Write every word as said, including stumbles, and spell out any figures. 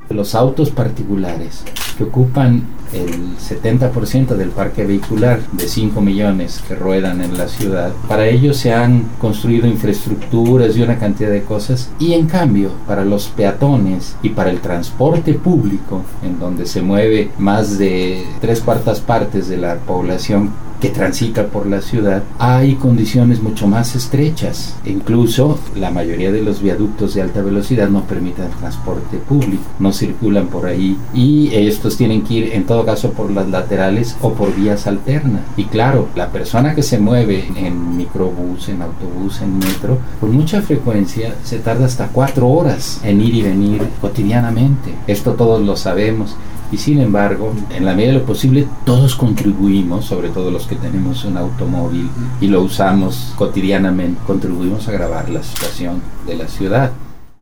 Los autos particulares, que ocupan el setenta por ciento del parque vehicular de cinco millones que ruedan en la ciudad, para ellos se han construido infraestructuras y una cantidad de cosas, y en cambio para los peatones y para el transporte público, en donde se mueve más de tres cuartas partes de la población que transita por la ciudad, hay condiciones mucho más estrechas. Incluso la mayoría de los viaductos de alta velocidad no permiten el transporte público, no circulan por ahí, y estos tienen que ir en todo caso por las laterales o por vías alternas. Y claro, la persona que se mueve en microbús, en autobús, en metro, con mucha frecuencia se tarda hasta cuatro horas en ir y venir cotidianamente. Esto todos lo sabemos. Y sin embargo, en la medida de lo posible, todos contribuimos, sobre todo los que tenemos un automóvil y lo usamos cotidianamente, contribuimos a agravar la situación de la ciudad.